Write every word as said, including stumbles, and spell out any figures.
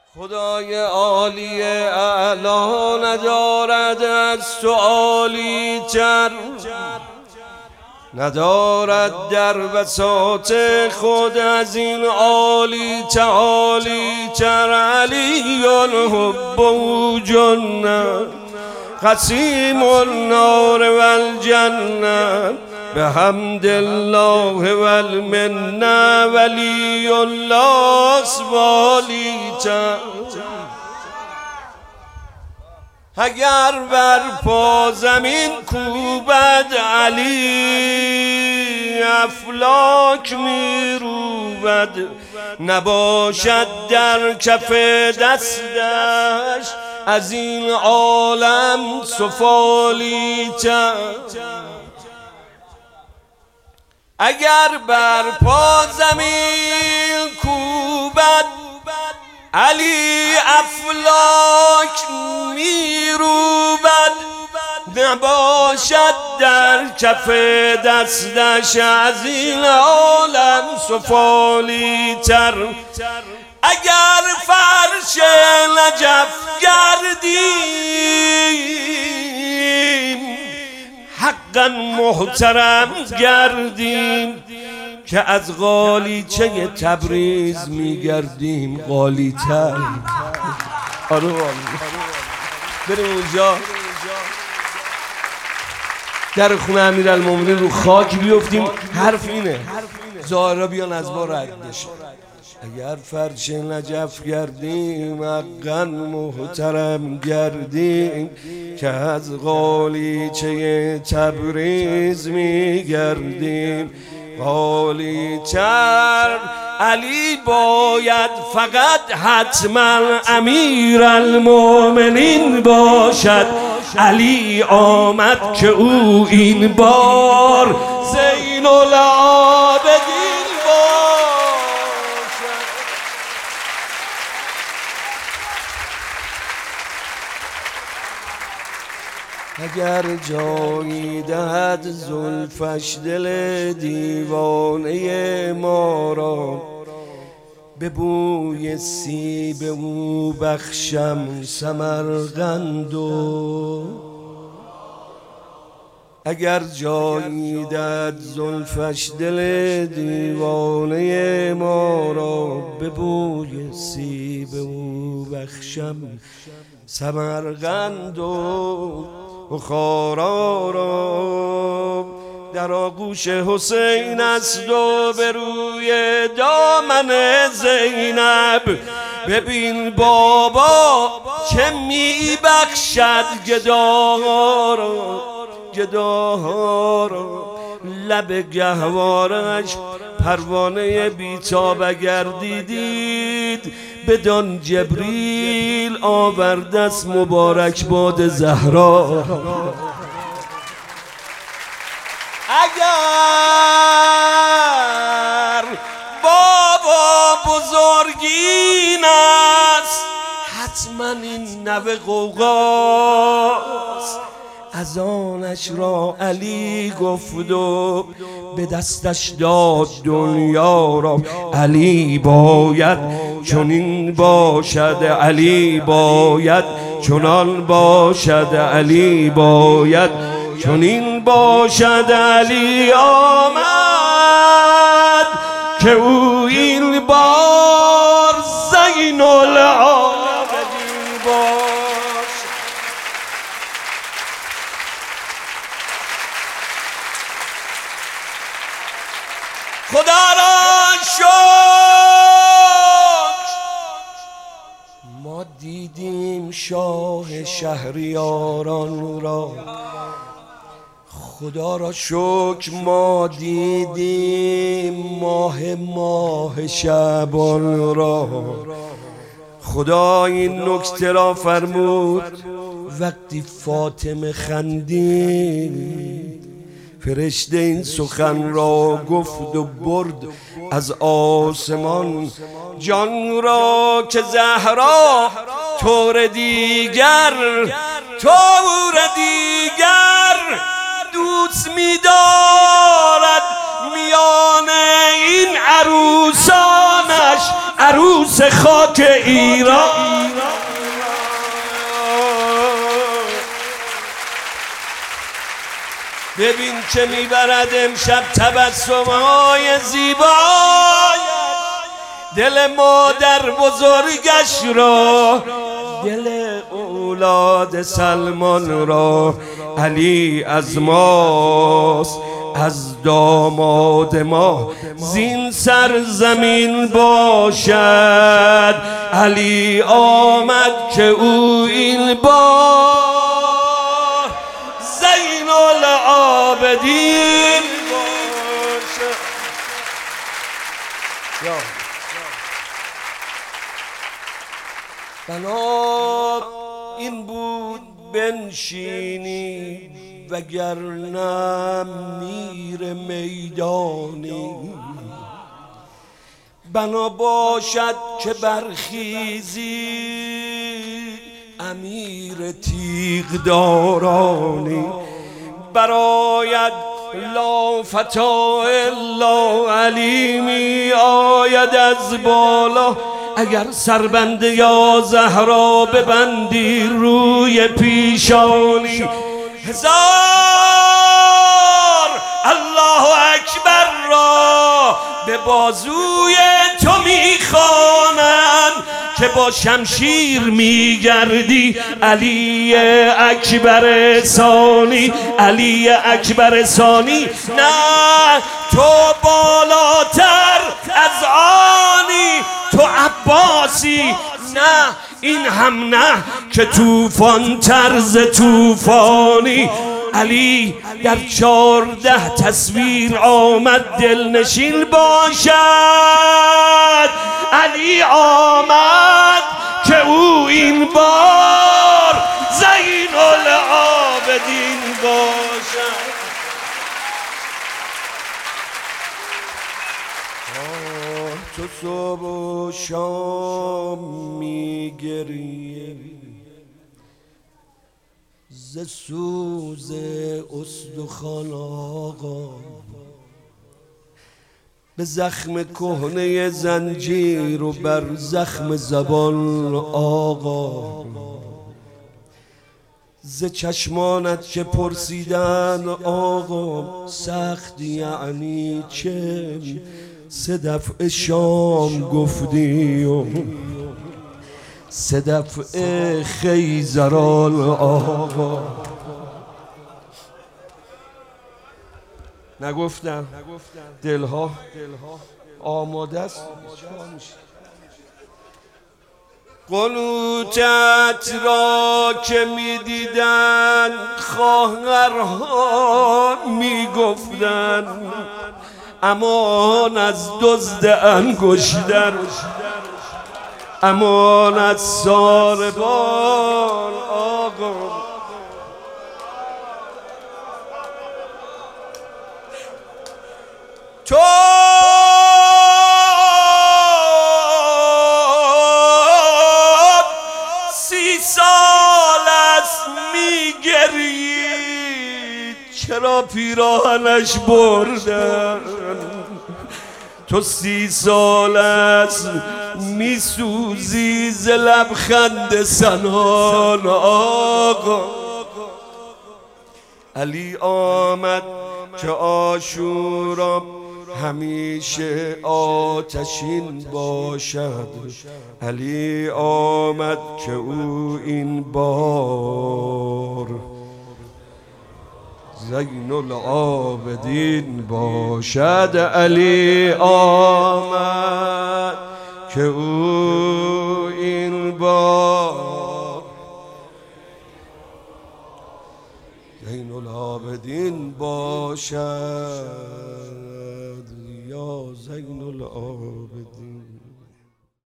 خدای عالی اعلا ندارد از تو عالی تر، ندارد در بساط خود از این عالی تعالی تر. علی الحب جنة قسیم النار والجنة بحمد الله والمنة ولی الله اسوالی تر. اگر بر پا زمین کوبد علی افلاک می روبد، نباشد در کف دستش از این عالم سفالی تر. اگر بر پا زمین کوبد علی افلاک می روبد، نباشد در کف دستش از این عالم سفالی تر. اگر فرش نجف گردیم حقا محترم گردیم، که از غالیچه تبریز میگردیم غالی تر. آره بریم اونجا در خونه امیرالمومنین رو خاک بیفتیم. حرف اینه زهرا بیان از ما رد بشه. اگر فرش نجف گردیم حقا محترم گردیم، که از غالیچه تبریز میگردیم غالی تر. علی باید فقط حتما امیرالمومنین باشد. علی آمد که او این بار زین العابدین باشد. اگر جایی دهد زلفش دل دیوانه ما را، به بوی سیب او بخشم سمرقندو. اگر جایی دهد زلفش دل دیوانه ما را، به بوی سیب او بخشم سمرقندو. بخارا را در آغوش حسین است و به روی دامن زینب. ببین بابا چه می بخشد گداها را، گداها را. لب گهوارش پروانه بیتاب اگر دیدید، بدان جبریل آورد است مبارک باد زهرا. اگر بابا بزرگین است حتما این نوه غوغاست. از آنش را علی گفت و به دستش داد دنیا را. علی باید چنین باشد، علی باید چنان باشد، علی باید چنین باشد. علی آمد که او این بار زین العابدین باشد. خدا را شکر ما دیدیم شاه شهریاران را. خدا را شکر ما دیدیم ماه ماه شعبان را. خدا این نکته را فرمود وقتی فاطمه خندید، فرشته این سخن را گفت و برد از آسمان جان را، که زهرا طور دیگر طور دیگر دوست می دارد میان این عروسانش، عروس خاک ایران. ببین که میبرد امشب تبسم‌های زیبایش، دل مادر بزرگش را، دل اولاد سلمان را. علی از ماست، از داماد ما زین سرزمین باشد. علی آمد که او این بار زین العابدین باشد. بنا این بود بنشینی وگرنه میر میدانی. بنا باشد که برخیزی امیر تیغدارانی. براید لا فتا الا علی می آید از بالا. اگر سربند یا زهرا ببندی روی پیشانی. هزار الله اکبر را به بازوی تو میخوانند که با شمشیر میگردی. علی اکبر ثانی، علی اکبر ثانی. نه تو بالاتر از آنی، تو عباسی. نه این هم نه که توفان طرز توفانی. علی در چارده تصویر آمد دلنشین باشد. علی آمد که او این بار زین العابدین باشد. تو صبح و شام میگری ز سوز استخوان آقا، به زخم کهنه زنجیر و بر زخم زبان آقا. ز چشمانت که پرسیدن آقا سخت یعنی چه، سه دفعه شام گفتی و سه دفعه خیزران آقا. نگفتم دلها آماده است. قنوتت را که میدیدن خواهرها میگفتن امان از دزد انگشتر، امان از ساربان آقا. تو سی سال است میگری، چرا پیراهنش بردن؟ تو سی سال است میسوزی ز لبخند سنان آقا. علی آمد که عاشورا همیشه آتشین باشد. علی آمد که او این بار زین العابدین باشد. علی آمد که او این بار زین العابدین باشد. یا زین العابدین.